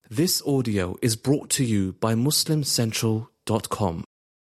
This audio is brought to you by MuslimCentral.com.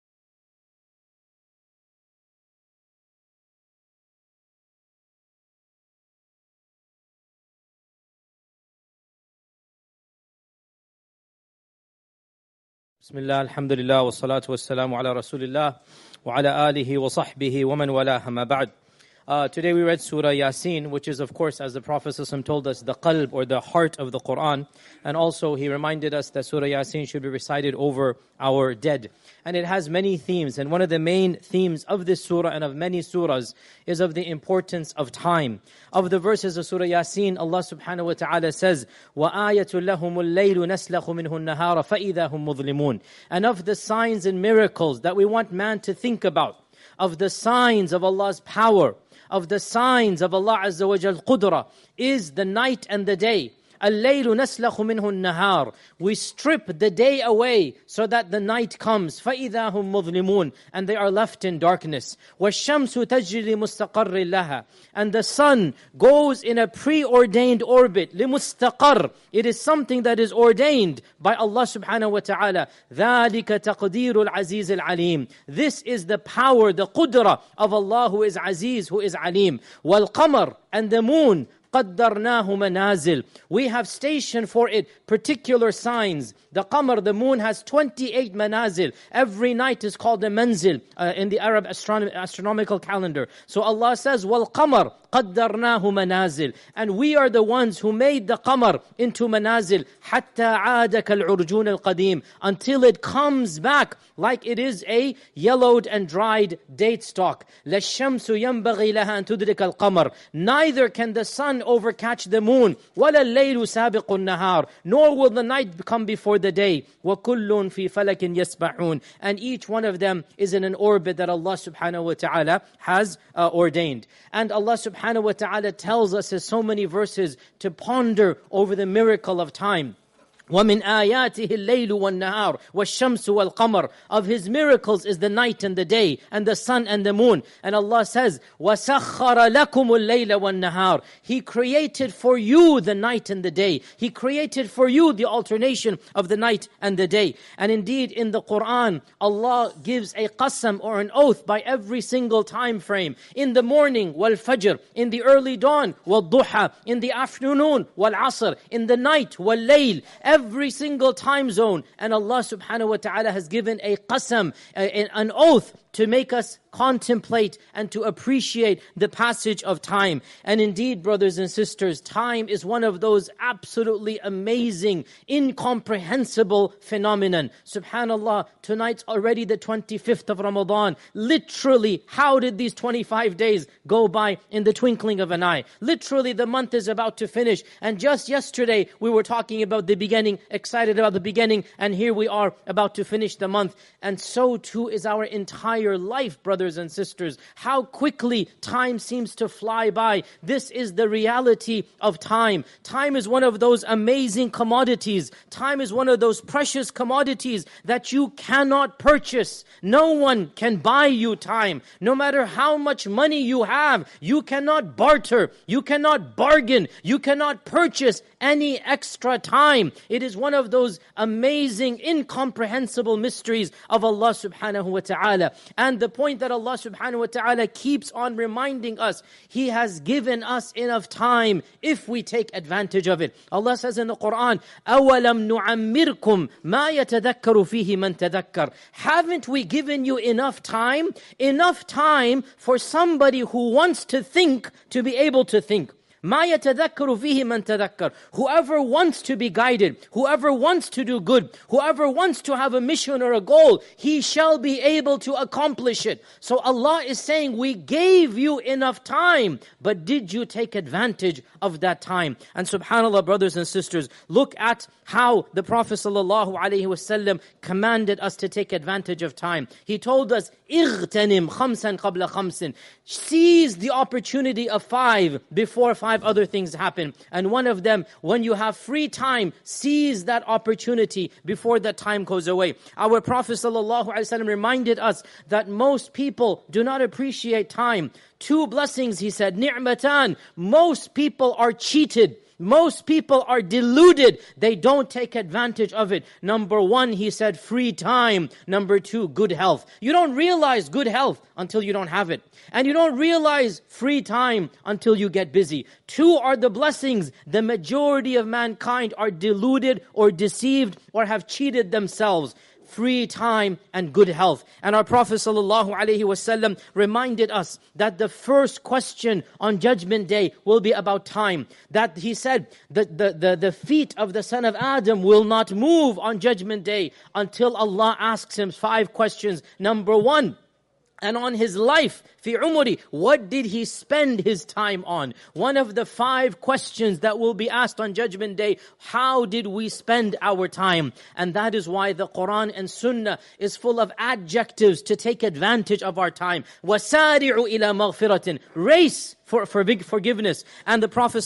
Bismillah, alhamdulillah, wa salatu wa salamu ala rasulillah, wa ala alihi wa sahbihi wa man walaha ma ba'd. Today we read Surah Yasin, which is, of course, as the Prophet ﷺ told us, the qalb or the heart of the Quran. And also he reminded us that Surah Yasin should be recited over our dead. And it has many themes. And one of the main themes of this surah and of many surahs is of the importance of time. Of the verses of Surah Yasin, Allah subhanahu wa ta'ala says, وَآيَةٌ لَهُمُ اللَّيْلُ نَسْلَخُ مِنْهُ النَّهَارَ فَإِذَا هُمْ مُظْلِمُونَ. And of the signs and miracles that we want man to think about, of the signs of Allah's power, of the signs of Allah Azza wa Jal Qudra, is the night and the day. اللَّيْلُ نَسْلَخُ مِنْهُ النَّهَارِ. We strip the day away so that the night comes. فَإِذَا هُمْ مُظْلِمُونَ. And they are left in darkness. وَالشَّمْسُ تَجْرِي لِمُسْتَقَرٍّ لَهَا. And the sun goes in a preordained orbit. لِمُسْتَقَرٍّ. It is something that is ordained by Allah subhanahu wa ta'ala. ذَلِكَ تَقْدِيرُ الْعَزِيزِ الْعَلِيمِ. This is the power, the qudra of Allah who is Aziz, who is Alim. وَالْقَمَرِ. And the moon, قَدَّرْنَاهُ مَنَازِلِ. We have stationed for it particular signs. The qamar, the moon, has 28 manazil. Every night is called a manzil in the Arab astronomical calendar. So Allah says, وَالْقَمَرِ قَدَّرْنَاهُ مَنَازِلِ. And we are the ones who made the qamar into manazil. حَتَّى عَادَ كَالْعُرْجُونِ الْقَدِيمِ. Until it comes back like it is a yellowed and dried date stalk. لَلشَّمْسُ يَنْبَغِي لَهَا أَن تُدْرِكَ الْقَمَرِ. Neither can the sun overcatch the moon. وَلَا اللَّيْلُ سَابِقُ النَّهَارِ. Nor will the night come before the day. وَكُلٌّ فِي فَلَكٍ يَسْبَحُونَ. And each one of them is in an orbit that Allah subhanahu wa ta'ala has ordained. And Allah subhanahu wa ta'ala tells us in so many verses to ponder over the miracle of time. وَمِنْ آيَاتِهِ اللَّيْلُ وَالنَّهَارُ وَالشَّمْسُ وَالْقَمَرُ. Of His miracles is the night and the day, and the sun and the moon. And Allah says, وَسَخَّرَ لَكُمُ اللَّيْلَ وَالنَّهَارُ. He created for you the night and the day. He created for you the alternation of the night and the day. And indeed, in the Quran, Allah gives a qasam or an oath by every single time frame. In the morning, wal-fajr. In the early dawn, wal-duha. In the afternoon, wal-asr. In the night, wal-layl. Every single time zone. And Allah subhanahu wa ta'ala has given a qasam, an oath to make us contemplate and to appreciate the passage of time. And indeed, brothers and sisters, time is one of those absolutely amazing, incomprehensible phenomenon. Subhanallah, tonight's already the 25th of Ramadan. Literally, how did these 25 days go by in the twinkling of an eye? Literally, the month is about to finish. And just yesterday, we were talking about the beginning, excited about the beginning, and here we are about to finish the month. And so too is our entire life, brothers and sisters. How quickly time seems to fly by. This is the reality of time. Time is one of those amazing commodities. Time is one of those precious commodities that you cannot purchase. No one can buy you time. No matter how much money you have, you cannot barter. You cannot bargain. You cannot purchase any extra time. It is one of those amazing, incomprehensible mysteries of Allah subhanahu wa ta'ala. And the point that Allah subhanahu wa ta'ala keeps on reminding us, He has given us enough time if we take advantage of it. Allah says in the Quran, أَوَلَمْ نُعَمِّرْكُمْ مَا يَتَذَكَّرُ فِيهِ مَنْ تَذَكَّرُ. Haven't we given you enough time? Enough time for somebody who wants to think to be able to think. مَا يَتَذَكَّرُ فِيهِ مَنْ تَذَكَّرُ. Whoever wants to be guided, whoever wants to do good, whoever wants to have a mission or a goal, he shall be able to accomplish it. So Allah is saying, we gave you enough time, but did you take advantage of that time? And subhanAllah, brothers and sisters, look at how the Prophet ﷺ commanded us to take advantage of time. He told us, اغتنم خمسا قبل خمس. Seize the opportunity of 5 before 5 other things happen. And one of them, when you have free time, seize that opportunity before that time goes away. Our Prophet ﷺ reminded us that most people do not appreciate time. 2 blessings, he said, ni'matan. Most people are cheated. Most people are deluded. They don't take advantage of it. Number one, he said, free time. Number two, good health. You don't realize good health until you don't have it. And you don't realize free time until you get busy. Two are the blessings. The majority of mankind are deluded or deceived or have cheated themselves. Free time and good health. And our Prophet ﷺ reminded us that the first question on Judgment Day will be about time. That he said that the feet of the son of Adam will not move on Judgment Day until Allah asks him 5 questions. Number one, and on his life, fi umri, what did he spend his time on? One of the 5 questions that will be asked on Judgment Day, how did we spend our time? And that is why the Quran and Sunnah is full of adjectives to take advantage of our time. وَسَارِعُوا إِلَى مَغْفِرَةٍ, race for big forgiveness. And the Prophet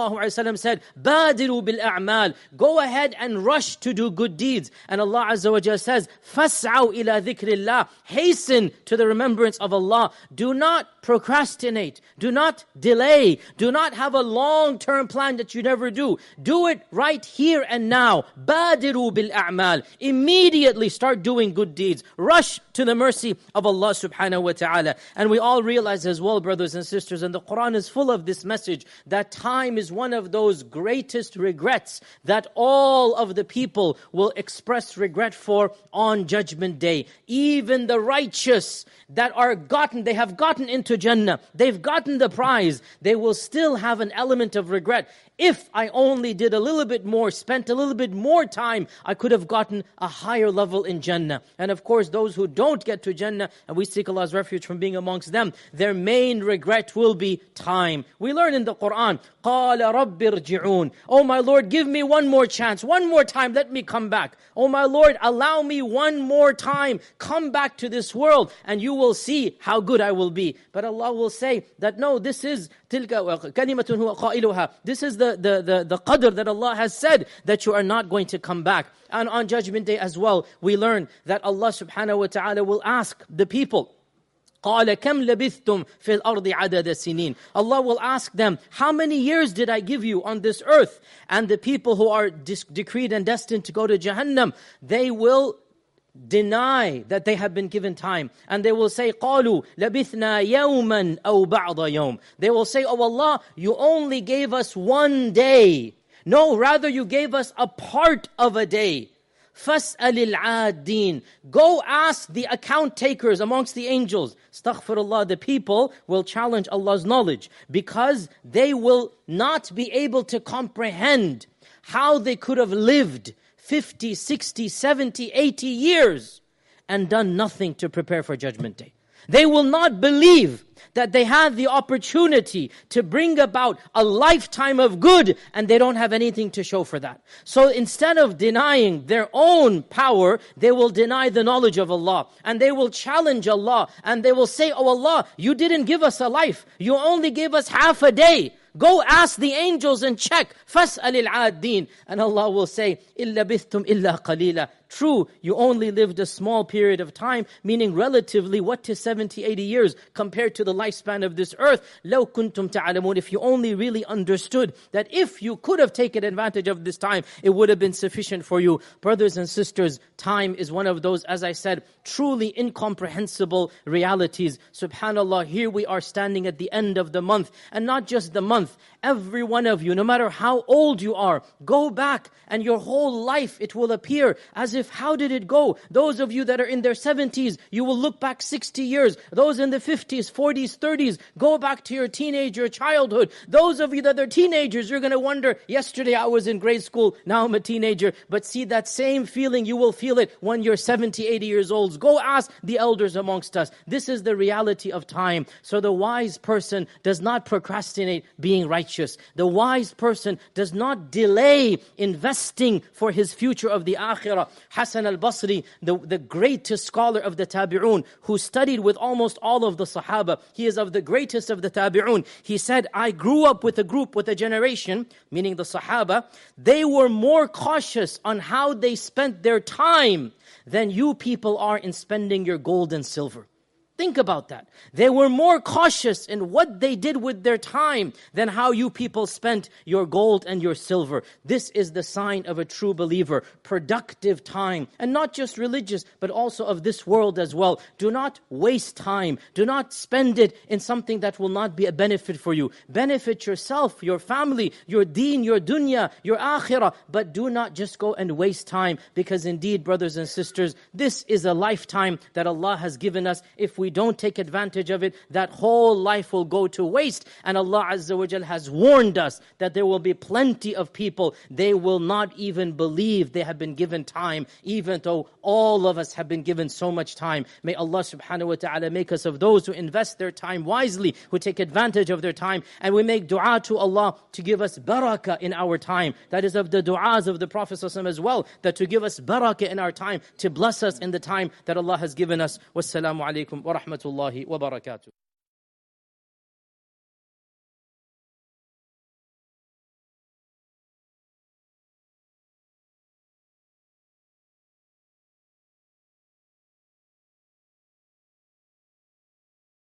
ﷺ said, بَادِرُوا بِالْأَعْمَالِ, go ahead and rush to do good deeds. And Allah Azza wa Jalla says, فَاسْعَوْا إِلَى ذِكْرِ اللَّهِ, hasten to the remembrance of Allah. Do not procrastinate. Do not delay. Do not have a long-term plan that you never do. Do it right here and now. بَادِرُوا بِالْأَعْمَالِ, immediately start doing good deeds. Rush to the mercy of Allah subhanahu wa ta'ala. And we all realize as well, brothers and sisters, and the Quran is full of this message, that time is one of those greatest regrets that all of the people will express regret for on Judgment Day. Even the righteous that they have gotten into Jannah, they've gotten the prize, they will still have an element of regret. If I only did a little bit more, spent a little bit more time, I could have gotten a higher level in Jannah. And of course, those who don't get to Jannah, and we seek Allah's refuge from being amongst them, their main regret will be time. We learn in the Quran, قَالَ رَبِّ ارْجِعُونَ, oh my Lord, give me one more chance, one more time, let me come back. Oh my Lord, allow me one more time, come back to this world, and you will see how good I will be. But Allah will say that no, this is تِلْكَ كَلِمَةٌ هُوَ قَائِلُهَا, this is the qadr that Allah has said that you are not going to come back. And on Judgment Day as well, we learn that Allah subhanahu wa ta'ala will ask the people, قَالَ كَمْ لَبِثْتُمْ فِي الْأَرْضِ عَدَدَ سِنِينَ, Allah will ask them, how many years did I give you on this earth? And the people who are decreed and destined to go to Jahannam, they will deny that they have been given time. And they will say, قَالُوا لَبِثْنَا يَوْمًا أَوْ بَعْضَ يَوْمٍ, they will say, oh Allah, you only gave us one day. No, rather you gave us a part of a day. فَاسْأَلِ الْعَادِينَ, go ask the account takers amongst the angels. Astaghfirullah, the people will challenge Allah's knowledge because they will not be able to comprehend how they could have lived 50, 60, 70, 80 years and done nothing to prepare for Judgment Day. They will not believe that they have the opportunity to bring about a lifetime of good and they don't have anything to show for that. So instead of denying their own power, they will deny the knowledge of Allah and they will challenge Allah and they will say, oh Allah, you didn't give us a life. You only gave us half a day. Go ask the angels and check. فَاسْأَلِ الْعَادِينَ, and Allah will say, إِلَّا بِثْتُمْ إِلَّا قَلِيلًا. True, you only lived a small period of time, meaning relatively, what to 70, 80 years compared to the lifespan of this earth. لَوْ كُنْتُمْ تَعْلَمُونَ, if you only really understood that if you could have taken advantage of this time, it would have been sufficient for you. Brothers and sisters, time is one of those, as I said, truly incomprehensible realities. SubhanAllah, here we are standing at the end of the month, and not just the month. Every one of you, no matter how old you are, go back and your whole life, it will appear as if, how did it go? Those of you that are in their 70s, you will look back 60 years. Those in the 50s, 40s, 30s, go back to your teenage, your childhood. Those of you that are teenagers, you're going to wonder, yesterday I was in grade school, now I'm a teenager. But see, that same feeling, you will feel it when you're 70, 80 years old. Go ask the elders amongst us. This is the reality of time. So the wise person does not procrastinate being righteous. The wise person does not delay investing for his future of the akhirah. Hasan al-Basri, the greatest scholar of the tabi'un, who studied with almost all of the sahaba, he is of the greatest of the tabi'un. He said, I grew up with a group, with a generation, meaning the sahaba, they were more cautious on how they spent their time than you people are in spending your gold and silver. Think about that. They were more cautious in what they did with their time than how you people spent your gold and your silver. This is the sign of a true believer. Productive time. And not just religious, but also of this world as well. Do not waste time. Do not spend it in something that will not be a benefit for you. Benefit yourself, your family, your deen, your dunya, your akhirah. But do not just go and waste time. Because indeed, brothers and sisters, this is a lifetime that Allah has given us. If we don't take advantage of it, that whole life will go to waste. And Allah Azza wa Jal has warned us that there will be plenty of people, they will not even believe they have been given time, even though all of us have been given so much time. May Allah subhanahu wa ta'ala make us of those who invest their time wisely, who take advantage of their time, and we make dua to Allah to give us barakah in our time. That is of the du'as of the Prophet ﷺ as well, that to give us barakah in our time, to bless us in the time that Allah has given us. Wassalamu alaikum wa rahmatullahi wa barakatuh.